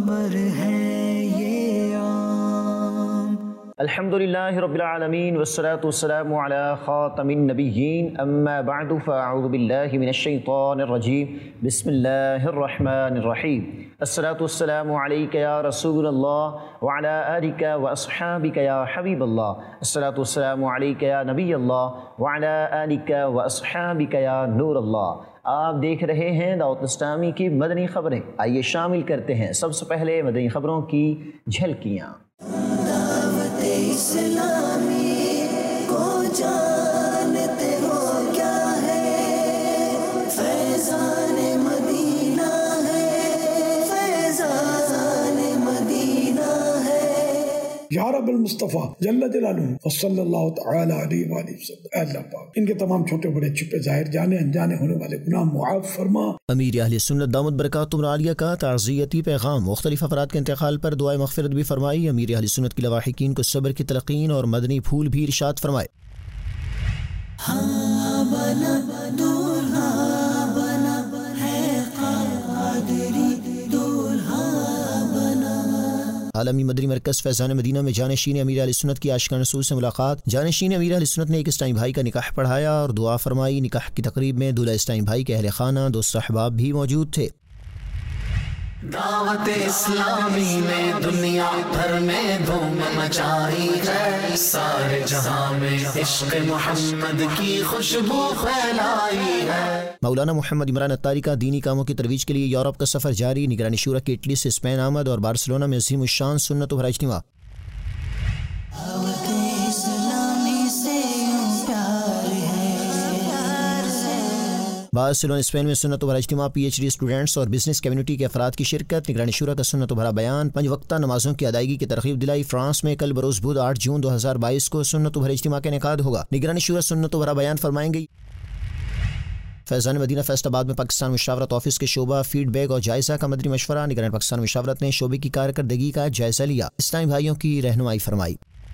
خبر ہے یہ عام۔ الحمدللہ رب العالمین والصلاة والسلام علی خاتم النبیین، اما بعد فاعوذ باللہ من الشیطان الرجیم، بسم اللہ الرحمن الرحیم۔ الصلاة والسلام علیک یا رسول اللہ وعلی آلک واصحابک یا حبیب اللہ۔ الصلاة والسلام علیک یا نبی اللہ وعلی آلک واصحابک یا نور اللہ۔ آپ دیکھ رہے ہیں دعوت اسلامی کی مدنی خبریں، آئیے شامل کرتے ہیں سب سے پہلے مدنی خبروں کی جھلکیاں۔ دعوت اسلامی کو جانتے ہو کیا ہے؟ فیضان مدینہ ہے، فیضان مدینہ ہے۔ یا رب المصطفیٰ جل جلالہ وصلی اللہ تعالی علیہ وآلہ وسلم، اے اللہ پاک ان کے تمام چھوٹے بڑے چھپے ظاہر جانے انجانے ہونے والے گناہ معاف فرما۔ امیر اہل سنت دامت برکاتہم العالیہ کا تعزیتی پیغام، مختلف افراد کے انتقال پر دعائے مغفرت بھی فرمائی۔ امیر اہل سنت کی لواحقین کو صبر کی تلقین اور مدنی پھول بھی ارشاد فرمائے۔ ہاں بنا دولہا بنا ہے قادری دولہا بنا۔ عالمی مدنی مرکز فیضان مدینہ میں جانشین امیر اہل سنت کی عاشقان رسول سے ملاقات۔ جانشین امیر اہل سنت نے ایک اسلامی بھائی کا نکاح پڑھایا اور دعا فرمائی۔ نکاح کی تقریب میں دولہا اسلامی بھائی کے اہل خانہ، دوست احباب بھی موجود تھے۔ دعوت اسلامی نے دنیا بھر میں دھوم مچائی ہے، سارے جہاں میں عشق محمد کی خوشبو پھیلائی ہے۔ مولانا محمد عمران اتاری کا دینی کاموں کی ترویج کے لیے یورپ کا سفر جاری۔ نگرانی شورا کی اٹلی سے اسپین آمد اور بارسلونا میں عظیم الشان سنت و بھرا اجتماع۔ دعوت اسلامی سے پیار ہے، بارسلونا اسپین میں سنت و بھرا اجتماع، پی ایچ ڈی اسٹوڈنٹس اور بزنس کمیونٹی کے افراد کی شرکت۔ نگرانی شورا کا سنت و بھرا بیان، 5 وقتہ نمازوں کی ادائیگی کی ترغیب دلائی۔ فرانس میں کل بروز بدھ 8 جون 2022 کو سنت و بھرا اجتماع کا انعقاد ہوگا۔ نگرانی شورا سنت و بھرا بیان فرمائیں گی۔ فیضان مدینہ فیصل آباد میں پاکستان مشاورت آفس کے شعبہ فیڈ بیک اور جائزہ کا مدنی مشورہ۔ نگران پاکستان مشاورت نے شعبے کی کارکردگی کا جائزہ لیا، اسلامی بھائیوں کی رہنمائی فرمائی۔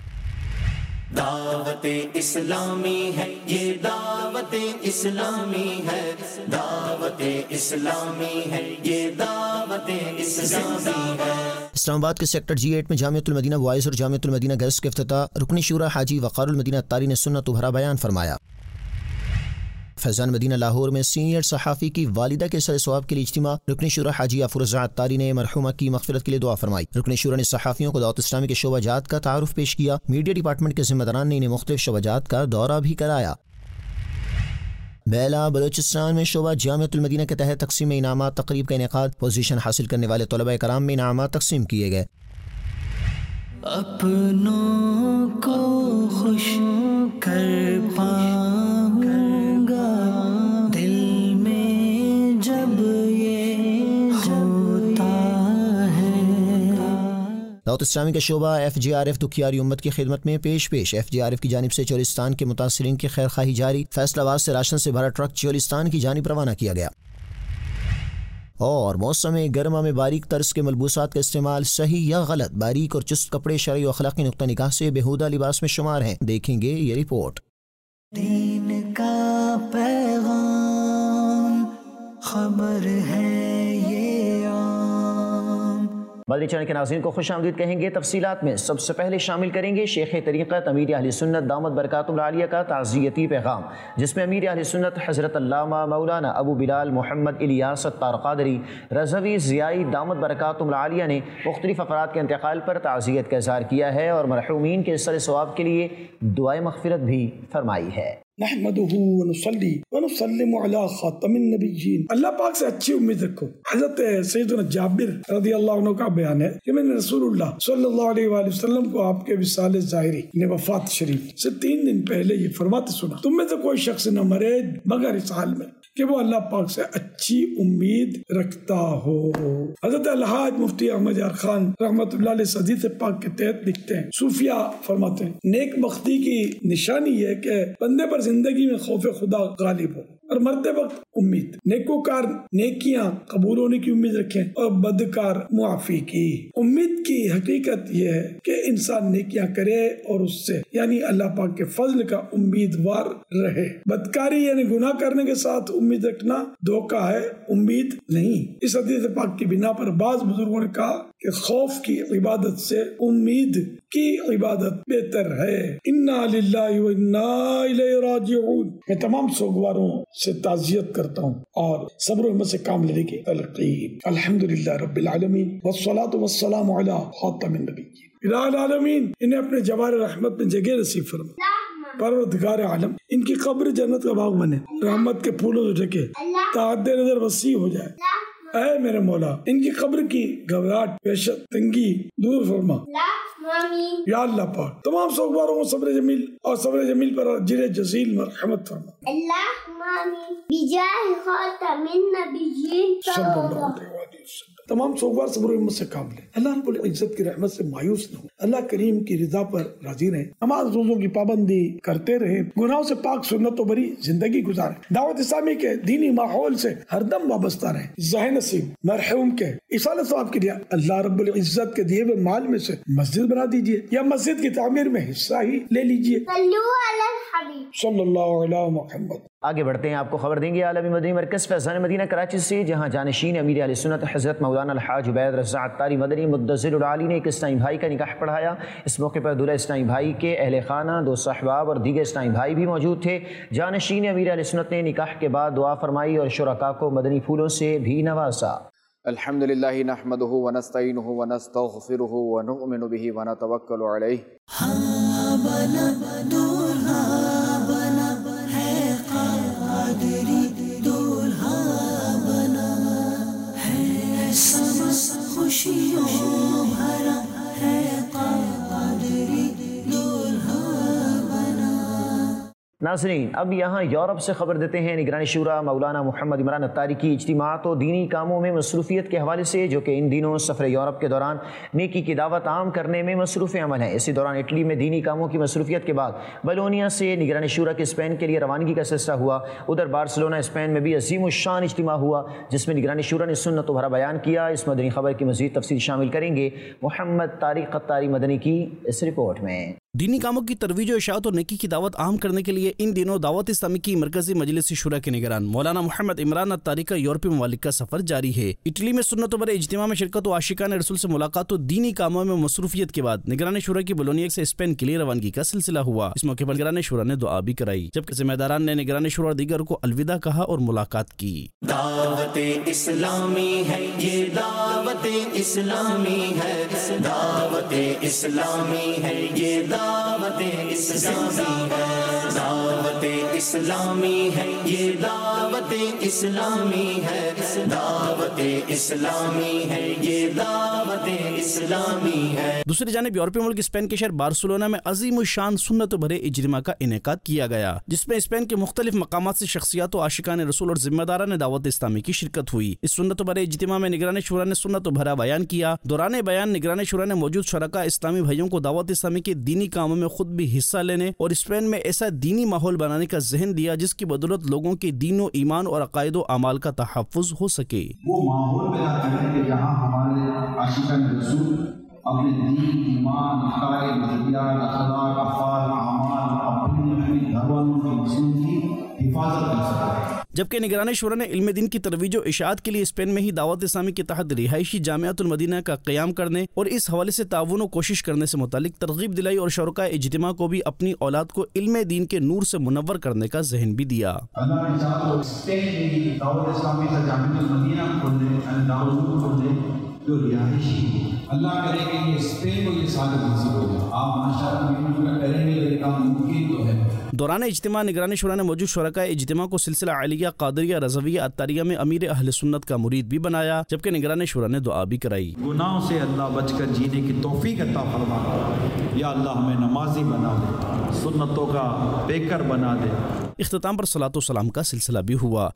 دعوت اسلامی ہے یہ، دعوت اسلامی ہے، دعوت اسلامی ہے یہ، دعوت اسلامی ہے۔ اسلام آباد کے سیکٹر G8 میں جامعۃ المدینہ بوائز اور جامعۃ المدینہ گرلز کے افتتاح۔ رکن شورا حاجی وقار المدینہ اتاری نے سنت و بھرا بیان فرمایا۔ فیضان مدینہ لاہور میں سینئر صحافی کی والدہ کے سر ثواب کے لیے اجتماع۔ رکن شورا حاجی افروزہ اتاری نے مرحومہ کی مغفرت کے لیے دعا فرمائی۔ رکن شورا نے صحافیوں کو دعوت اسلامی کے شعبہ جات کا تعارف پیش کیا۔ میڈیا ڈپارٹمنٹ کے ذمہ داران نے انہیں مختلف شعبہ جات کا دورہ بھی کرایا۔ بیلا بلوچستان میں شعبہ جامعۃ المدینہ کے تحت تقسیم انعامات تقریب کا انعقاد۔ پوزیشن حاصل کرنے والے طلباء کرام میں انعامات تقسیم کیے گئے۔ اپنوں کو خوش کر پاؤں گا دل میں جب یہ ہوتا ہے۔ دعوت اسلامی کا شعبہ FJRF دکھیاری امت کی خدمت میں پیش FJRF کی جانب سے چولستان کے متاثرین کی خیر خواہی جاری۔ فیصل آباد سے راشن سے بھرا ٹرک چولستان کی جانب روانہ کیا گیا۔ اور موسم گرما میں باریک طرز کے ملبوسات کا استعمال صحیح یا غلط؟ باریک اور چست کپڑے شرعی و اخلاقی نقطہ نگاہ سے بےہودہ لباس میں شمار ہیں، دیکھیں گے یہ رپورٹ۔ دین کا پیغام خبر ہے یہ عام۔ مدنی چینل کے ناظرین کو خوش آمدید کہیں گے۔ تفصیلات میں سب سے پہلے شامل کریں گے شیخ طریقت امیر اہل سنت دامت برکاتہم العالیہ کا تعزیتی پیغام، جس میں امیر اہل سنت حضرت علامہ مولانا ابو بلال محمد الیاس الطار قادری رضوی ضیائی دامت برکاتہم العالیہ نے مختلف افراد کے انتقال پر تعزیت کا اظہار کیا ہے اور مرحومین کے سر ثواب کے لیے دعائے مغفرت بھی فرمائی ہے۔ نحمده ونصلي ونسلم على خاتم النبیین۔ اللہ پاک سے اچھی امید رکھو۔ حضرت سیدنا جابر رضی اللہ عنہ کا بیان ہے کہ میں نے رسول اللہ صلی اللہ علیہ وآلہ وسلم کو آپ کے وصال ظاہری نے وفات شریف سے 3 دن پہلے یہ فرماتے سنا، تم میں سے کوئی شخص نہ مرے مگر اس حال میں کہ وہ اللہ پاک سے اچھی امید رکھتا ہو۔ حضرت الحاج مفتی احمد یار خان رحمۃ اللہ علیہ حدیث پاک کے تحت لکھتے ہیں، صوفیہ فرماتے ہیں نیک بختی کی نشانی ہے کہ بندے پر زندگی میں خوف خدا غالب ہو۔ اور مرتے وقت امید. نیکوکار نیکیاں قبول ہونے کی امید رکھیں اور بدکار معافی کی. امید کی حقیقت یہ ہے کہ انسان نیکیاں کرے اور اس سے یعنی اللہ پاک کے فضل کا امیدوار رہے. بدکاری یعنی گناہ کرنے کے ساتھ امید رکھنا دھوکہ ہے، امید نہیں. اس حدیث پاک کی بنا پر بعض بزرگوں نے کہا کہ خوف کی عبادت سے امید کی عبادت بہتر ہے. انا للہ و انا الیہ راجعون. میں تمام سوگواروں سے تعزیت کرتا ہوں اور صبر و ہمت سے کام لینے کی تلقین. الحمدللہ رب العالمین والصلاة والسلام علی خاتم النبیین. الہ العالمین انہیں اپنے جوار رحمت میں جگہ نصیب فرما. پروردگار عالم ان کی قبر جنت کا باغ بنے، رحمت کے پھولوں سے ڈھکے، تحت نظر وسیع ہو جائے. اے میرے مولا ان کی قبر کی گھبراہٹ وحشت تنگی دور فرما. یا اللہ پاک تمام سوگواروں کو صبر جمیل اور صبر جمیل پر اجر جزیل مرحمت فرما. اللہم آمین بجاہ خاتم النبیین صلی اللہ علیہ وسلم. تمام سوگوار صبر و ہمت سے کام لیں. اللہ رب العزت کی رحمت سے مایوس نہ ہو. اللہ کریم کی رضا پر راضی رہیں. نماز روزوں کی پابندی کرتے رہیں. گناہوں سے پاک سنت و بری زندگی گزاریں. دعوت اسلامی کے دینی ماحول سے ہر دم وابستہ رہیں. ذہن نصیب مرحوم کے اصال ثواب کے لیے اللہ رب العزت کے دیے ہوئے مال میں سے مسجد بنا دیجیے یا مسجد کی تعمیر میں حصہ ہی لے لیجیے. صلو علی الحبیب صلی اللہ علیہ محمد. آگے بڑھتے ہیں، آپ کو خبر دیں گے عالمی مدنی مرکز فیضان مدینہ کراچی سے، جہاں جانشین امیر اہل سنت حضرت مولانا الحاج عبید رضا عطاری مدنی مدثر العالی نے ایک اسلامی بھائی کا نکاح پڑھایا. اس موقع پر دولہا اسلامی بھائی کے اہل خانہ، دو صحباب اور دیگر اسلامی بھائی بھی موجود تھے. جانشین امیر اہل سنت نے نکاح کے بعد دعا فرمائی اور شرکاء کو مدنی پھولوں سے بھی نوازا. الحمدللہ نحمدہ ونستعینہ ونستغفرہ ونؤمن بہ ونتوکل علیہ. بنا دولہا بنا ہے قادری دولہا بنا ہے سب خوشیوں بھرا ہے قادری دولہا بنا. ناظرین اب یہاں یورپ سے خبر دیتے ہیں. نگران شورا مولانا محمد عمران عطاری کی اجتماعات و دینی کاموں میں مصروفیت کے حوالے سے، جو کہ ان دنوں سفر یورپ کے دوران نیکی کی دعوت عام کرنے میں مصروف عمل ہے. اسی دوران اٹلی میں دینی کاموں کی مصروفیت کے بعد بلونیا سے نگران شورا کے اسپین کے لیے روانگی کا سلسلہ ہوا. ادھر بارسلونا اسپین میں بھی عظیم الشان اجتماع ہوا جس میں نگران شورا نے سنت و بھرا بیان کیا. اس مدنی خبر کی مزید تفصیل شامل کریں گے محمد طارق عطاری مدنی کی اس رپورٹ میں. دینی کاموں کی ترویج و اشاعت اور نیکی کی دعوت عام کرنے کے لیے ان دنوں دعوت اسلامی کی مرکزی مجلس شورا کے نگران مولانا محمد عمران عطاری کا یورپی ممالک کا سفر جاری ہے. اٹلی میں سنت و بھرے اجتماع میں شرکت و عاشقان رسول سے ملاقات و دینی کاموں میں مصروفیت کے بعد نگران شورا کی بلونیا سے اسپین کے لیے روانگی کا سلسلہ ہوا. اس موقع پر نگران شورا نے دعا بھی کرائی جبکہ ذمہ داران نے نگران شورا اور دیگر کو الوداع کہا اور ملاقات کی. دعوت اسلامی ہے یہ دعوت اسلامی ہے، دعوت اسلامی ہے یہ دعوت اسلامی ہے، دعوت اسلامی ہے یہ دعوت اسلامی ہے، دعوت اسلامی ہے یہ دعوت اسلامی ہے. دوسری جانب یورپی ملک اسپین کے شہر بارسلونا میں عظیم الشان سنت و بھرے اجتماع کا انعقاد کیا گیا جس میں اسپین کے مختلف مقامات سے شخصیات و عاشقان رسول اور ذمہ داران دعوت اسلامی کی شرکت ہوئی. اس سنت و بھرے اجتماع میں نگران شورا نے سنت و بھرا بیان کیا. دوران بیان نگران شورا نے موجود شرکاء اسلامی بھائیوں کو دعوت اسلامی کے دینی کاموں میں خود بھی حصہ لینے اور اسپین میں ایسا دینی ماحول بنانے کا ذہن دیا جس کی بدولت لوگوں کے دین و ایمان اور عقائد و اعمال کا تحفظ ہو سکے. وہ ماحول پیدا کریں کہ جہاں ہمارے عاشقان رسول اپنے دین، ایمان، عقائد، ذریعہ، اخلاق، افعال، اعمال، اپنی گھر والوں کے مسلم کی حفاظت کر سکیں. جبکہ نگران شورا نے علم دین کی ترویج و اشاعت کے لیے اسپین میں ہی دعوت اسلامی کے تحت رہائشی جامعۃ المدینہ کا قیام کرنے اور اس حوالے سے تعاون و کوشش کرنے سے متعلق ترغیب دلائی اور شرکاء اجتماع کو بھی اپنی اولاد کو علم دین کے نور سے منور کرنے کا ذہن بھی دیا. اللہ نے چاہا تو اسپین میں دعوت اسلامی کا جامعۃ المدینہ کھول دیں، دارالعلوم کھول دیں جو رہائشی. اللہ کرے کہ یہ اسپین کو یہ سعادت نصیب ہو جائے. آپ ماشاءاللہ کریں گے یہ کام ممکن تو ہے. دوران اجتماع نگران شورا نے موجود شرکاء اجتماع کو سلسلہ علیہ، قادریہ، رضویہ، عطاریہ میں امیر اہل سنت کا مرید بھی بنایا جبکہ نگران شورا نے دعا بھی کرائی. گناہوں سے اللہ بچ کر جینے کی توفیق عطا فرما. یا اللہ ہمیں نمازی بنا دے، سنتوں کا پیکر بنا دے. اختتام پر صلاۃ و سلام کا سلسلہ بھی ہوا.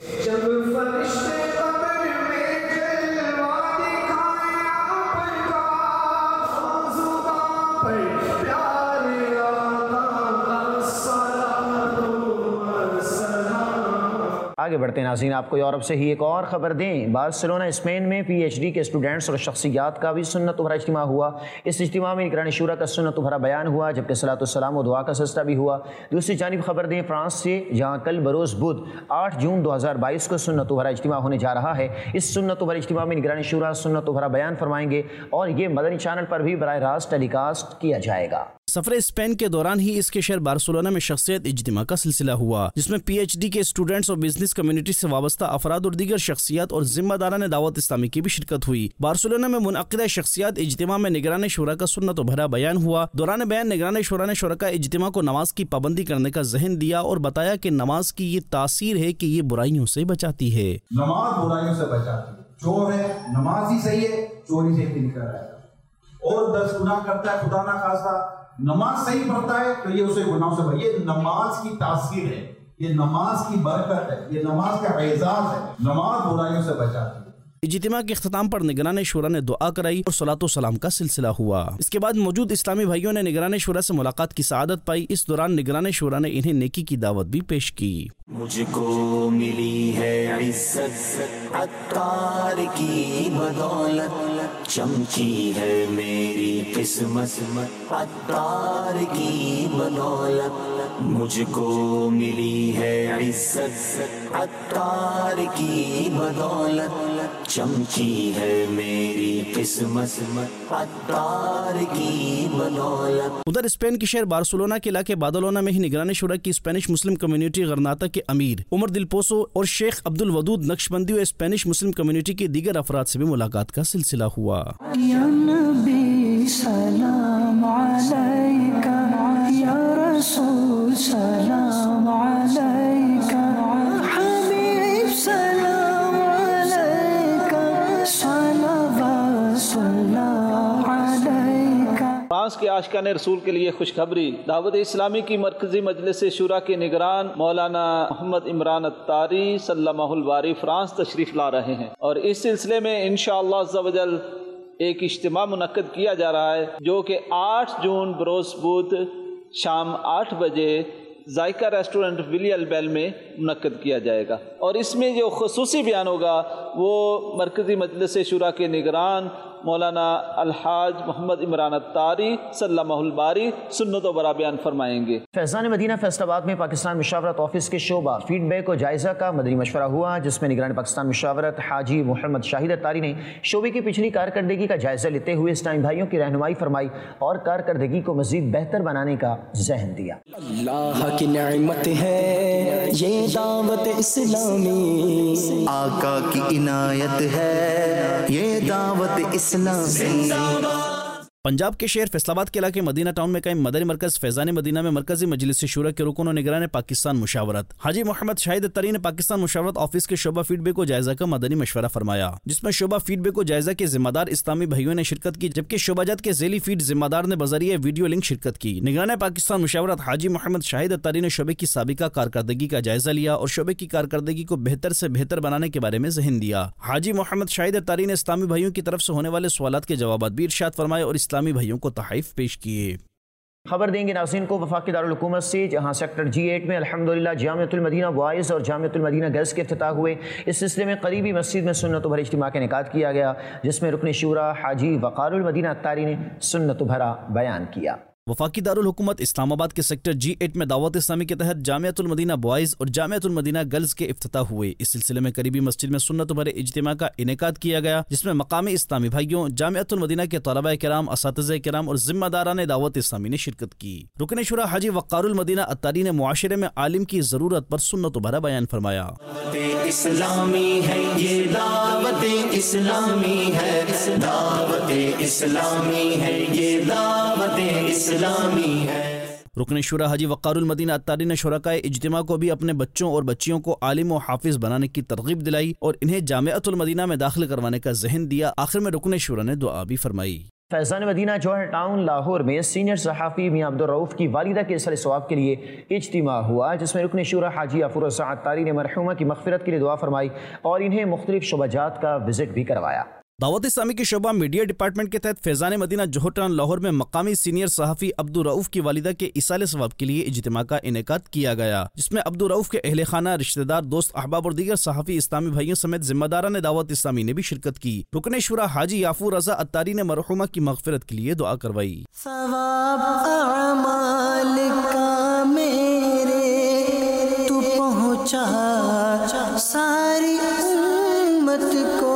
آگے بڑھتے ہیں ناظرین، آپ کو یورپ سے ہی ایک اور خبر دیں۔ بارسلونا اسپین میں پی ایچ ڈی کے اسٹوڈنٹس اور شخصیات کا بھی سنت و بھرا اجتماع ہوا۔ اس اجتماع میں نگران شورا کا سنت و بھرا بیان ہوا، جبکہ صلاۃ السلام و دعا کا سلسلہ بھی ہوا۔ دوسری جانب خبر دیں فرانس سے، جہاں کل بروز بدھ 8 جون 2022 کو سنت و بھرا اجتماع ہونے جا رہا ہے۔ اس سنت و بھرا اجتماع میں نگران شورا سنت و بھرا بیان فرمائیں گے اور یہ مدنی چینل پر بھی براہ راست ٹیلی کاسٹ کیا جائے گا۔ سفر اسپین کے دوران ہی اس کے شہر بارسلونا میں شخصیت اجتماع کا سلسلہ ہوا، جس میں پی ایچ ڈی کے اسٹوڈنٹس اور بزنس کمیونٹی سے وابستہ افراد اور دیگر شخصیات اور ذمہ داران دعوت اسلامی کی بھی شرکت ہوئی۔ بارسلونا میں منعقدہ شخصیات اجتماع میں نگران شورا کا سنت و بھرا بیان ہوا۔ دوران بیان نگران شورا نے شرکاء اجتماع کو نماز کی پابندی کرنے کا ذہن دیا اور بتایا کہ نماز کی یہ تاثیر ہے کہ یہ برائیوں سے بچاتی ہے۔ نماز برائیوں سے بچاتی ہے، چور ہے نماز ہی صحیح ہے، چوری سے بھی نکل رہا ہے، اور 10 گناہ کرتا ہے خدا نہ خواستہ، نماز صحیح پڑھتا ہے تو یہ اسے گناہوں سے بچاتی ہے۔ یہ نماز کی تاثیر ہے، یہ نماز کی برکت ہے، یہ نماز کا اعزاز ہے، نماز برائیوں سے بچاتی ہے۔ اجتماع کے اختتام پر نگران شورا نے دعا کرائی اور صلاۃ و سلام کا سلسلہ ہوا۔ اس کے بعد موجود اسلامی بھائیوں نے نگران شورا سے ملاقات کی سعادت پائی۔ اس دوران نگران شورا نے انہیں نیکی کی دعوت بھی پیش کی۔ مجھ کو ملی ہے عزت عطار کی بدولت، چمکی ہے میری قسمت عطار کی بدولت، مجھ کو ملی ہے عزت عطار کی بدولت، چمکی ہے میری قسمت عطار کی بدولت۔ ادھر اسپین کے شہر بارسلونا کے علاقے بادلونا میں ہی نگران شورا کی اسپینش مسلم کمیونٹی غرناطہ کے امیر عمر دل پوسو اور شیخ عبد الودود نقشبندی اور اسپینش مسلم کمیونٹی کے دیگر افراد سے بھی ملاقات کا سلسلہ ہوا۔ یا نبی سلام علیکہ، یا رسول سلام علیکہ، حبیب سلام علیکہ، صلوات اللہ علیکہ۔ فرانس کے عاشقان رسول کے لیے خوشخبری، دعوت اسلامی کی مرکزی مجلس شورا کے نگران مولانا محمد عمران الطاری سلمہ الباری فرانس تشریف لا رہے ہیں، اور اس سلسلے میں انشاءاللہ عز و جل ایک اجتماع منعقد کیا جا رہا ہے، جو کہ 8 جون بروز بدھ شام 8 بجے ذائقہ ریسٹورنٹ ولی البیل میں منعقد کیا جائے گا، اور اس میں جو خصوصی بیان ہوگا وہ مرکزی مجلس شورا کے نگران مولانا الحاج محمد عمران الطاری سلمہ الباری سنت و برا بیان فرمائیں گے۔ فیضان مدینہ فیصل آباد میں پاکستان مشاورت آفس کے شعبہ فیڈ بیک و جائزہ کا مدنی مشورہ ہوا، جس میں نگران پاکستان مشاورت حاجی محمد شاہد الطاری نے شعبے کی پچھلی کارکردگی کا جائزہ لیتے ہوئے اسلامی بھائیوں کی رہنمائی فرمائی اور کارکردگی کو مزید بہتر بنانے کا ذہن دیا۔ اللہ کی نعمت ہے یہ دعوت اسلامی، آقا کی عنایت ہے یہ دعوت اسلامی۔ پنجاب کے شہر فیصل آباد کے علاقے مدینہ ٹاؤن میں قائم مدنی مرکز فیضان مدینہ میں مرکزی مجلس شورا کے رکن و نگران پاکستان مشاورت حاجی محمد شاہد الطاری نے پاکستان مشاورت آفس کے شعبہ فیڈ بیک و جائزہ کا مدنی مشورہ فرمایا، جس میں شعبہ فیڈ بیک و جائزہ کے ذمہ دار اسلامی بھائیوں نے شرکت کی، جبکہ شعبہ جات کے ذیلی فیڈ ذمہ دار نے بذریعہ ویڈیو لنک شرکت کی۔ نگران پاکستان مشاورت حاجی محمد شاہد الطاری نے شعبے کی سابقہ کارکردگی کا جائزہ لیا اور شعبے کی کارکردگی کو بہتر سے بہتر بنانے کے بارے میں ذہن دیا۔ حاجی محمد شاہد الطاری نے اسلامی بھائیوں کی طرف سے ہونے والے سوالات کے جوابات بھی ارشاد فرمائے اور اسلامی بھائیوں کو تحائف پیش کیے۔ خبر دیں گے ناظرین کو وفاقی دارالحکومت سے، جہاں سیکٹر G8 میں الحمدللہ جامعۃ المدینہ بوائز اور جامعۃ المدینہ گرلز کے افتتاح ہوئے۔ اس سلسلے میں قریبی مسجد میں سنت و بھرا اجتماع کا انعقاد کیا گیا، جس میں رکن شورا حاجی وقار المدینہ الطاری نے سنت و بھرا بیان کیا۔ وفاقی دارالحکومت اسلام آباد کے سیکٹر G8 میں دعوت اسلامی کے تحت جامعۃ المدینہ بوائز اور جامعۃ المدینہ گرلز کے افتتاح ہوئے۔ اس سلسلے میں قریبی مسجد میں سنت و بھرے اجتماع کا انعقاد کیا گیا، جس میں مقامی اسلامی بھائیوں، جامعۃ المدینہ کے طلباء کرام، اساتذہ کرام اور ذمہ داران دعوت اسلامی نے شرکت کی۔ رکن شورا حاجی وقار المدینہ الطاری نے معاشرے میں عالم کی ضرورت پر سنت و بھرا بیان فرمایا۔ اسلامی ہے یہ دعوت اسلامی ہے، دعوت اسلامی ہے یہ دعوت اسلامی ہے۔ رکن شورا حاجی وقار المدینہ الطاری نے شرکائے اجتماع کو بھی اپنے بچوں اور بچیوں کو عالم و حافظ بنانے کی ترغیب دلائی اور انہیں جامعۃ المدینہ میں داخل کروانے کا ذہن دیا۔ آخر میں رکن شورا نے دعا بھی فرمائی۔ فیضان مدینہ جوہر ٹاؤن لاہور میں سینئر صحافی میاں عبدالرؤف کی والدہ کے اصل ثواب کے لیے اجتماع ہوا، جس میں رکن شورا حاجی افور الطاری نے مرحومہ کی مغفرت کے لیے دعا فرمائی اور انہیں مختلف شعبہ جات کا وزٹ بھی کروایا۔ दावत इस्लामी के शोबा मीडिया डिपार्टमेंट के तहत फैज़ान मदीना जोहर टाउन लाहौर में मकामी सीनियर सहाफ़ी अब्दुल रऊफ़ की वालिदा के इसाले सवाब के लिए इज्तिमा का इनेकाद किया गया, जिसमें अब्दुल रऊफ़ के अहले खाना, रिश्तेदार, दोस्त, अहबाब और दीगर सहाफ़ी इस्लामी भाइयों समेत जिम्मेदारान दावत इस्लामी ने भी शिरकत की। रुकन शुरा हाजी याफूर रज़ा अत्तारी ने मरहुमा की मग़फ़िरत के लिए दुआ करवाई। सवाब अमाल का मेरे तू पहुँचा सारी उम्मत को।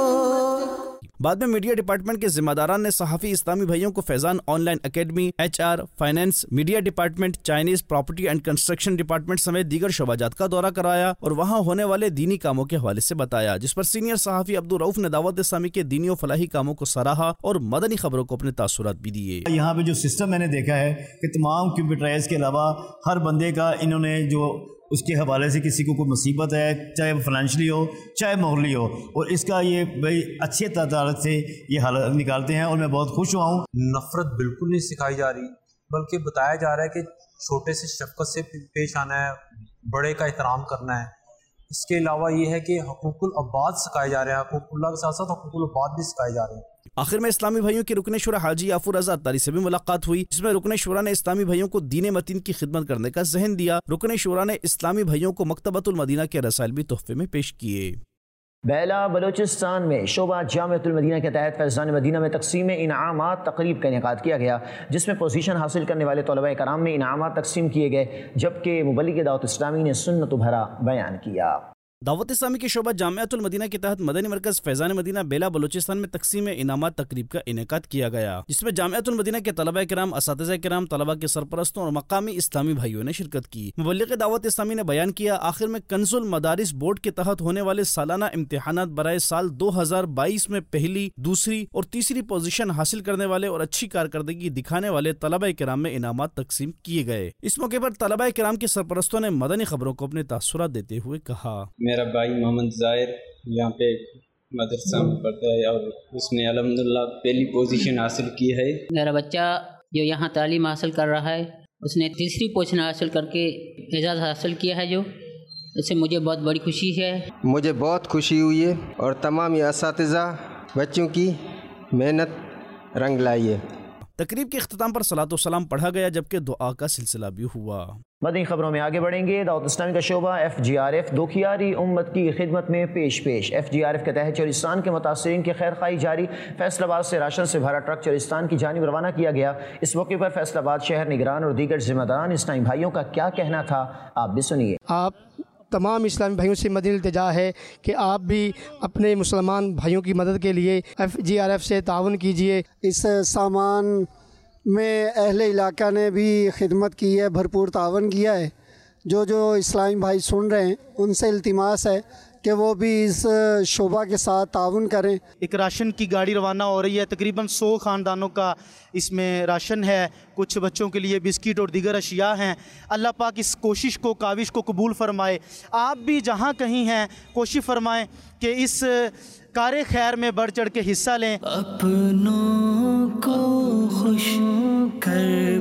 बाद में मीडिया डिपार्टमेंट के जिम्मेदारान ने सहाफ़ी इस्लामी भाइयों को Faizan online academy, HR, finance, media department, Chinese, property and construction department समेत दीगर शोबाजात का दौरा कराया और वहाँ होने वाले दीनी कामों के हवाले से बताया, जिस पर सीनियर सहाफ़ी अब्दुल रऊफ़ ने दावत इस्लामी के दीनी और फलाही कामों को सराहा और मदनी खबरों को अपने तासुरात भी दिए। यहाँ पे जो सिस्टम मैंने देखा है कि तमाम कंप्यूटराइज के अलावा हर बंदे का इन्होंने जो उसके हवाले से किसी को कोई मुसीबत है, चाहे वो फाइनेंशली हो चाहे मोरली हो, और इसका ये भाई अच्छे तादाद से ये हल निकालते हैं और मैं बहुत खुश हुआ हूँ। नफ़रत बिल्कुल नहीं सिखाई जा रही, बल्कि बताया जा रहा है कि छोटे से शफ़क़त से पेश आना है, बड़े का एहतराम करना है। इसके अलावा ये है कि हकूकुल अब्बाद सिखाए जा रहे हैं, हकूकुल्लाह के साथ साथ हकूकुल अब्बाद भी सिखाए जा रहे हैं। आखिर में इस्लामी भाइयों के रुकन शुरा हाजी याफूर रज़ा अत्तारी से भी मुलाकात हुई, जिसमें रुकन शुरा ने इस्लामी भाइयों को दीन मतीन की खिदमत करने का ज़हन दिया। रुकन शुरा ने इस्लामी भाइयों को मकतबतुल मदीना के रसाइल भी तोहफे में पेश किए। बेला बलूचिस्तान में शोबा जामिअतुल मदीना के तहत फैज़ान मदीना में तकसीम इनामात तकरीब का इनेकाद किया गया, जिसमें पोजीशन हासिल करने वाले तलबा कराम में इनामात तकसीम किए गए, जबकि मुबल्लिग दावत इस्लामी ने सुन्नत भरा बयान किया। दावत इस्लामी के शोबा जामिअतुल मदीना के तहत मदनी मरकज़ फैज़ान मदीना बेला बलूचिस्तान में तकसीम इनामात तकरीब का इनेकाद किया गया, जिसमें जामिअतुल मदीना के तलबा किराम, असातिज़ा किराम, तलबा के सरपरस्तों और मकामी इस्लामी भाइयों ने शिरकत की। मुबल्लिग दावत इस्लामी ने बयान किया, आखिर में कंजुल मदारिस बोर्ड के तहत होने वाले सालाना इम्तिहानात बराए साल 2022 में पहली, दूसरी और तीसरी पोजीशन हासिल करने वाले और अच्छी कारकर्दगी दिखाने वाले तलबा किराम में इनामात तकसीम किए गए। इस मौके पर तलबा किराम के सरपरस्तों ने मदनी खबरों को अपने तासुरात देते हुए कहा, मेरा भाई मोहम्मद ज़ाहिर यहाँ पे मदरसा में पढ़ता है और उसने अल्हम्दुलिल्लाह पहली पोजीशन हासिल की है। मेरा बच्चा जो यहाँ तालीम हासिल कर रहा है उसने तीसरी पोजीशन हासिल करके एजाज़ हासिल किया है, जो इससे मुझे बहुत बड़ी खुशी है। मुझे बहुत खुशी हुई है और तमाम असातिज़ा बच्चों की मेहनत रंग लाई है। तकरीब के इख्तिताम पर सलातो सलाम पढ़ा गया, जबकि दुआ का सिलसिला भी हुआ। मदनी खबरों में आगे बढ़ेंगे। दावत इस्लामी का शोबा FGRF दुखियारी उम्मत की खिदमत में पेश। FGRF के तहत चोलिस्तान के मुतासरीन की खैर खाई जारी। फैसलाबाद से राशन से भरा ट्रक चोलिस्तान की जानिब रवाना किया गया। इस मौके पर फैसलाबाद शहर निगरान और दीगर जिम्मेदारान इस्लामी भाइयों का क्या कहना था, आप भी सुनिए। आप तमाम इस्लामी भाइयों से मदनी इल्तिजा है कि आप भी अपने मुसलमान भाइयों की मदद के लिए FGRF से ताउन कीजिए। इस सामान में अहले इलाका ने भी खिदमत की है, भरपूर तावन किया है। जो इस्लामी भाई सुन रहे हैं उनसे इल्तिमास है कि वो भी इस शोबा के साथ ताउन करें। एक राशन की गाड़ी रवाना हो रही है, तकरीबन 100 ख़ानदानों का इसमें राशन है, कुछ बच्चों के लिए बिस्किट और दीगर अशिया हैं। अल्लाह पाक इस कोशिश को, काविश को कबूल फरमाए। आप भी जहाँ कहीं हैं कोशिश फरमाएं कि इस कार खैर में बढ़ चढ़ के हिस्सा लें। अपनों को खुश कर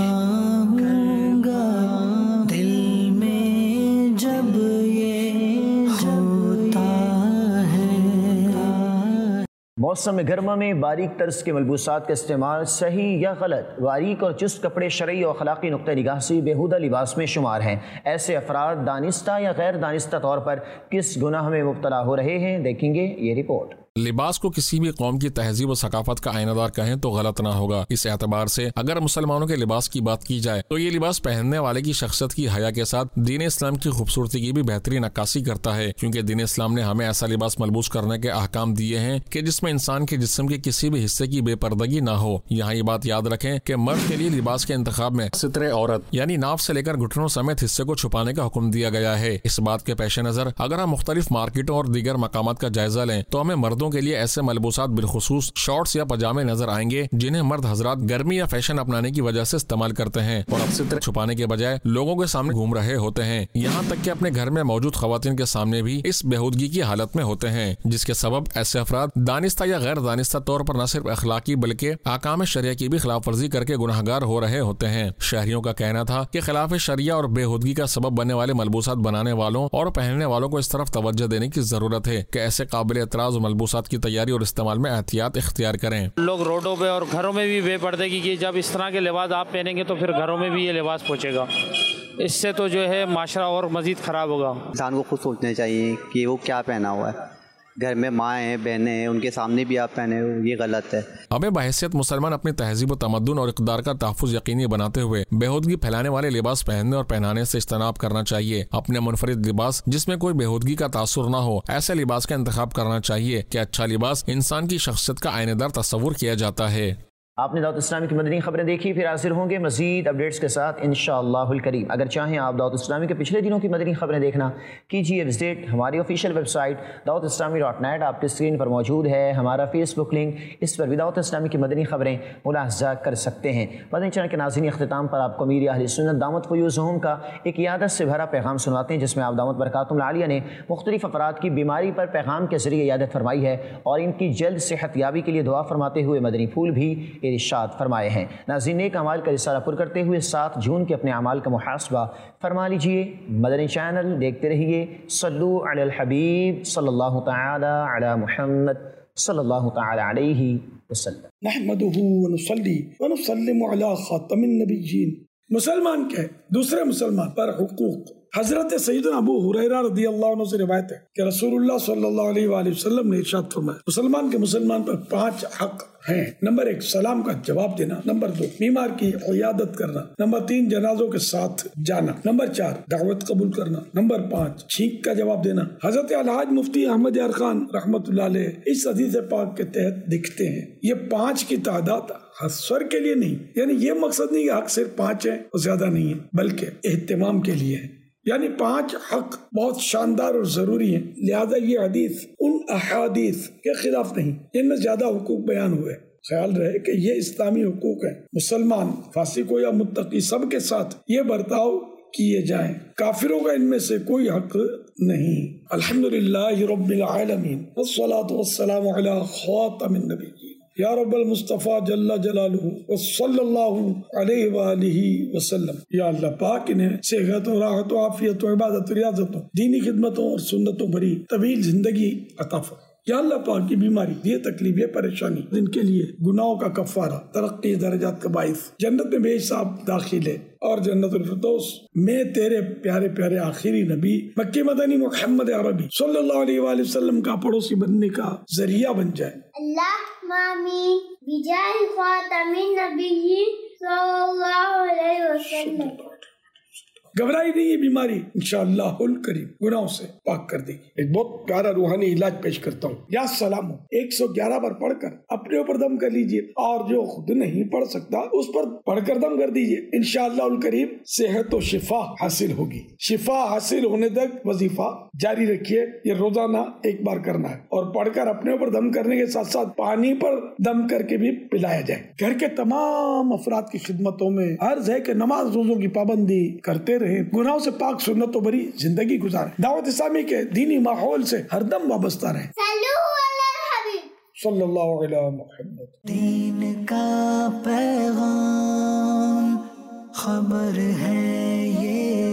पाऊंगा दिल में जब ये होता है। मौसम गर्मा में बारीक तर्ज के मलबूसात का इस्तेमाल सही या गलत, बारीक और चुस्त कपड़े शरई और अखलाकी नुक्ते निगाह से बेहुदा लिबास में शुमार हैं। ऐसे अफराद दानिस्ता या गैर दानिस्ता तौर पर किस गुनाह में मुब्तला हो रहे हैं, देखेंगे ये रिपोर्ट। लिबास को किसी भी कौम की तहजीब और सकाफत का आईनादार कहें तो गलत ना होगा। इस एतबार से अगर मुसलमानों के लिबास की बात की जाए तो ये लिबास पहनने वाले की शख्सियत की हया के साथ दीन इस्लाम की खूबसूरती की भी बेहतरीन अक्कासी करता है, क्योंकि दीन इस्लाम ने हमें ऐसा लिबास मलबूस करने के अहकाम दिए हैं कि जिसमें इंसान के जिस्म के किसी भी हिस्से की बेपर्दगी ना हो। यहाँ ये बात याद रखें कि मर्द के लिए लिबास के इंतखाब में सितरे औरत यानी नाफ से लेकर घुटनों समेत हिस्से को छुपाने का हुक्म दिया गया है। इस बात के पेश नजर अगर हम मुख्तलिफ मार्केटों और दीगर मकामात का जायजा लें तो हमें मर्दों के लिए ऐसे मलबूसात बिलखुसूस शॉर्ट्स या पजामे नजर आएंगे जिन्हें मर्द हजरात गर्मी या फैशन अपनाने की वजह से इस्तेमाल करते हैं और अब सितरे छुपाने के बजाय लोगों के सामने घूम रहे होते हैं। यहाँ तक कि अपने घर में मौजूद खवातीन के सामने भी इस बेहूदगी की हालत में होते हैं, जिसके सबब ऐसे अफराद दानिस्ता या गैर दानिस्ता तौर पर न सिर्फ अखलाकी बल्कि आकाम शरिया की भी खिलाफ वर्जी करके गुनाहगार हो रहे होते हैं। शहरियों का कहना था कि खिलाफ शरिया और बेहूदगी का सबब बनने वाले मलबूसात बनाने वालों और पहनने वालों को इस तरफ तवज्जो देने की जरूरत है कि ऐसे काबिल एतराज मलबूसात ملبوسات کی تیاری اور استعمال میں احتیاط اختیار کریں۔ لوگ روڈوں پہ اور گھروں میں بھی بے پردگی کی، جب اس طرح کے لباس آپ پہنیں گے تو پھر گھروں میں بھی یہ لباس پہنچے گا، اس سے تو جو ہے معاشرہ اور مزید خراب ہوگا۔ انسان کو خود سوچنا چاہیے کہ وہ کیا پہنا ہوا ہے، گھر میں ماں ہیں، بہنیں ہیں، ان کے سامنے بھی آپ پہنے ہو، یہ غلط ہے۔ ہمیں بحیثیت مسلمان اپنی تہذیب و تمدن اور اقدار کا تحفظ یقینی بناتے ہوئے بےہودگی پھیلانے والے لباس پہننے اور پہنانے سے اجتناب کرنا چاہیے۔ اپنے منفرد لباس جس میں کوئی بےہودگی کا تاثر نہ ہو، ایسے لباس کا انتخاب کرنا چاہیے کہ اچھا لباس انسان کی شخصیت کا آئینہ دار تصور کیا جاتا ہے۔ آپ نے دعوت اسلامی کی مدنی خبریں دیکھی، پھر حاضر ہوں گے مزید اپڈیٹس کے ساتھ انشاءاللہ الکریم۔ اگر چاہیں آپ دعوت اسلامی کے پچھلے دنوں کی مدنی خبریں دیکھنا، کیجیے وزٹ ہماری آفیشیل ویب سائٹ dawatIslami.net، آپ کی اسکرین پر موجود ہے ہمارا فیس بک لنک، اس پر بھی دعوت اسلامی کی مدنی خبریں ملاحظہ کر سکتے ہیں۔ مدنی چینل کے ناظرین، اختتام پر آپ کو امیر اہل سنت دعوت فیوزہم کا ایک عیادت سے بھرا پیغام سنواتے ہیں، جس میں آپ دعوت برکاتہم العالیہ نے مختلف افراد کی بیماری پر پیغام کے ذریعے عیادت فرمائی ہے اور ان کی جلد صحت یابی کے لیے دعا فرماتے ہوئے مدنی پھول بھی ارشاد فرمائے ہیں۔ ناظرین، نیک اعمال کا رسالہ پر کرتے ہوئے 7 جون کے اپنے اعمال کا محاسبہ فرما لیجئے۔ مدنی چینل دیکھتے رہیے۔ صلو علی الحبیب صلی اللہ تعالی علی محمد صلی اللہ تعالی علیہ وسلم۔ نحمدہ ونصلی ونسلم علی خاتم النبیین۔ مسلمان کے دوسرے مسلمان پر حقوق۔ حضرت سیدنا ابو ہریرہ رضی اللہ عنہ سے روایت ہے کہ رسول اللہ صلی اللہ علیہ وآلہ وسلم نے ارشاد فرمایا، مسلمان کے مسلمان پر 5 حق ہیں۔ نمبر 1 سلام کا جواب دینا، نمبر 2 بیمار کی عیادت کرنا، نمبر 3 جنازوں کے ساتھ جانا، نمبر 4 دعوت قبول کرنا، نمبر 5 چھینک کا جواب دینا۔ حضرت الحاج مفتی احمد یار خان رحمۃ اللہ علیہ اس حدیث پاک کے تحت لکھتے ہیں، یہ 5 کی تعداد حصر کے لیے نہیں، یعنی یہ مقصد نہیں کہ حق صرف 5 ہے اور زیادہ نہیں ہے، بلکہ اہتمام کے لیے ہے، یعنی 5 حق بہت شاندار اور ضروری ہیں۔ لہذا یہ حدیث ان احادیث کے خلاف نہیں جن میں زیادہ حقوق بیان ہوئے۔ خیال رہے کہ یہ اسلامی حقوق ہیں، مسلمان فاسق ہو یا متقی سب کے ساتھ یہ برتاؤ کیے جائیں، کافروں کا ان میں سے کوئی حق نہیں۔ الحمدللہ رب العالمین والصلاة والسلام علی خاتم النبیین یا رب المصطفیٰ جل جلالہ وصلی اللہ علیہ وآلہ وسلم۔ یا اللہ پاک انہیں صحت و راحت و عافیت و عبادت و ریاضتوں، دینی خدمتوں اور سنتوں بھری طویل زندگی عطا فرما۔ یا اللہ پاک، یہ بیماری، یہ تکلیف، یہ پریشانی جن کے لیے گناہوں کا کفارہ، ترقی درجات کا باعث، جنت میں بے حساب داخلے اور جنت الفردوس میں تیرے پیارے پیارے آخری نبی مکی مدنی محمد عربی صلی اللہ علیہ وآلہ وسلم کا پڑوسی بننے کا ذریعہ بن جائے۔ اللہم آمین بجاہ خاتم النبیین صلی اللہ علیہ وسلم۔ گھبرائی نہیں، یہ بیماری انشاءاللہ الکریم گناہوں سے پاک کر دے گی۔ ایک بہت پیارا روحانی علاج پیش کرتا ہوں۔ یا سلام 111 بار پڑھ کر اپنے اوپر دم کر لیجئے، اور جو خود نہیں پڑھ سکتا اس پر پڑھ کر دم کر دیجئے، انشاءاللہ الکریم صحت و شفا حاصل ہوگی۔ شفا حاصل ہونے تک وظیفہ جاری رکھیے، یہ روزانہ 1 بار کرنا ہے، اور پڑھ کر اپنے اوپر دم کرنے کے ساتھ ساتھ پانی پر دم کر کے بھی پلایا جائے۔ گھر کے تمام افراد کی خدمتوں میں عرض ہے کہ نماز روزوں کی پابندی کرتے رہے، گناہوں سے پاک سنتوں بھری زندگی گزاریں، دعوت اسلامی کے دینی ماحول سے ہر دم وابستہ رہیں۔ صلی اللہ علیہ محمد۔ دین کا پیغام خبر ہے یہ